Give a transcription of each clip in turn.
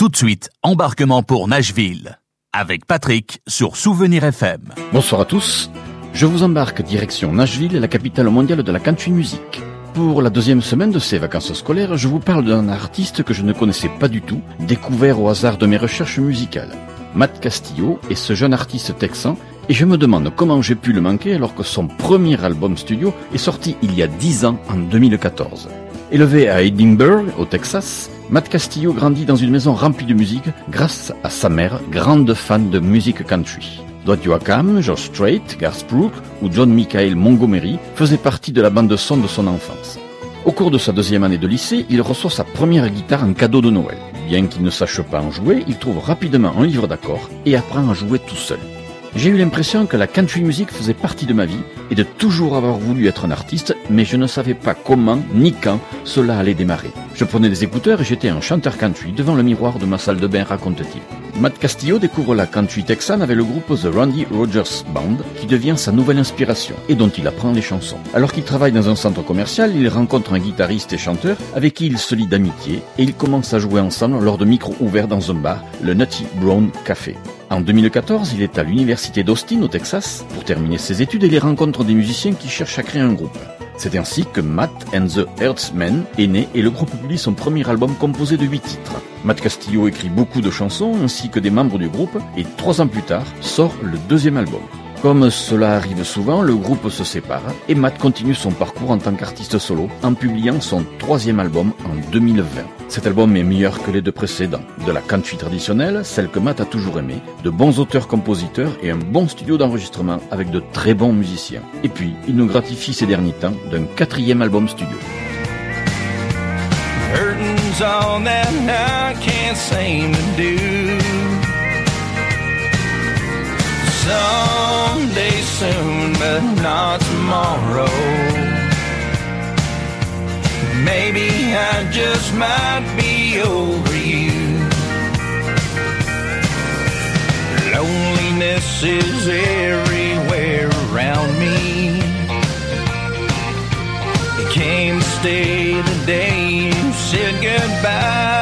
Tout de suite, embarquement pour Nashville, avec Patrick sur Souvenir FM. Bonsoir à tous, je vous embarque direction Nashville, la capitale mondiale de la country music. Pour la deuxième semaine de ces vacances scolaires, je vous parle d'un artiste que je ne connaissais pas du tout, découvert au hasard de mes recherches musicales. Matt Castillo est ce jeune artiste texan, et je me demande comment j'ai pu le manquer alors que son premier album studio est sorti il y a 10 ans, en 2014. Élevé à Edinburgh, au Texas, Matt Castillo grandit dans une maison remplie de musique grâce à sa mère, grande fan de musique country. Dwight Yoakam, George Strait, Garth Brooks ou John Michael Montgomery faisaient partie de la bande-son de son enfance. Au cours de sa deuxième année de lycée, il reçoit sa première guitare en cadeau de Noël. Bien qu'il ne sache pas en jouer, il trouve rapidement un livre d'accords et apprend à jouer tout seul. J'ai eu l'impression que la country music faisait partie de ma vie et de toujours avoir voulu être un artiste, mais je ne savais pas comment ni quand cela allait démarrer. Je prenais des écouteurs et j'étais un chanteur country devant le miroir de ma salle de bain, raconte-t-il. Matt Castillo découvre la country texane avec le groupe The Randy Rogers Band, qui devient sa nouvelle inspiration et dont il apprend les chansons. Alors qu'il travaille dans un centre commercial, il rencontre un guitariste et chanteur avec qui il se lie d'amitié et ils commencent à jouer ensemble lors de micros ouverts dans un bar, le Nutty Brown Café. En 2014, il est à l'université d'Austin, au Texas, pour terminer ses études et il rencontre des musiciens qui cherchent à créer un groupe. C'est ainsi que Matt and the Earthmen est né et le groupe publie son premier album composé de 8 titres. Matt Castillo écrit beaucoup de chansons ainsi que des membres du groupe et 3 ans plus tard sort le deuxième album. Comme cela arrive souvent, le groupe se sépare et Matt continue son parcours en tant qu'artiste solo en publiant son 3e album en 2020. Cet album est meilleur que les 2 précédents. De la country traditionnelle, celle que Matt a toujours aimée, de bons auteurs-compositeurs et un bon studio d'enregistrement avec de très bons musiciens. Et puis, il nous gratifie ces derniers temps d'un 4e album studio. Hurting's all that I can't seem to do. Someday soon, but not tomorrow. Maybe I just might be over you. Loneliness is everywhere around me. You came to stay the day you said goodbye.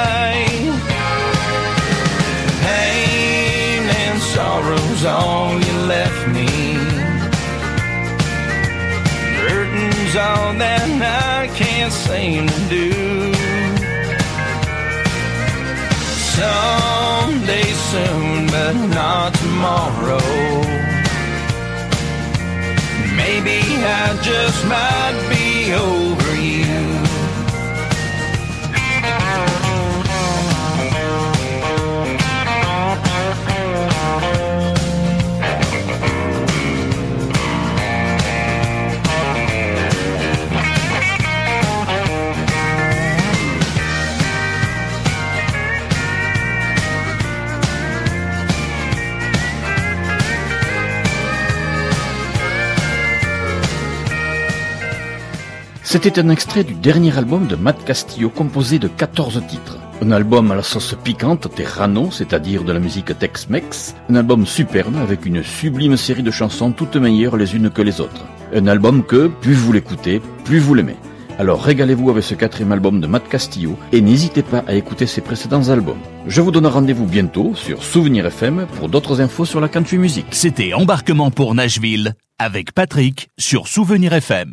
Pain and sorrow's all you left me. Hurting's all that I can't seem to do. Someday soon, but not tomorrow. Maybe I just might be over you. C'était un extrait du dernier album de Matt Castillo composé de 14 titres. Un album à la sauce piquante terrano, c'est-à-dire de la musique Tex-Mex. Un album superbe avec une sublime série de chansons toutes meilleures les unes que les autres. Un album que, plus vous l'écoutez, plus vous l'aimez. Alors régalez-vous avec ce 4e album de Matt Castillo et n'hésitez pas à écouter ses précédents albums. Je vous donne rendez-vous bientôt sur Souvenir FM pour d'autres infos sur la country music. C'était Embarquement pour Nashville, avec Patrick sur Souvenir FM.